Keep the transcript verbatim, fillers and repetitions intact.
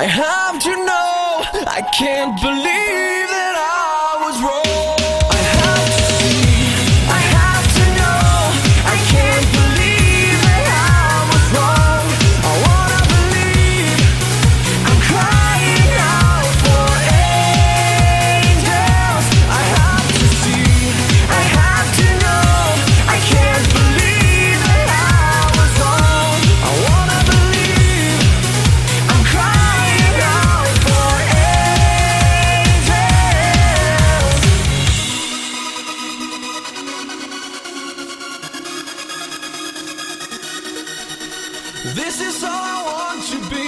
I have to know, I can't believe that I was wrong. I have to see, I have to know, I can't believe that I was wrong. I wanna believe, I'm crying out for angels. I have to see, I have to know, I can't believe that I was wrong. I wanna believe, I'm crying out for angels. This is all I want to be.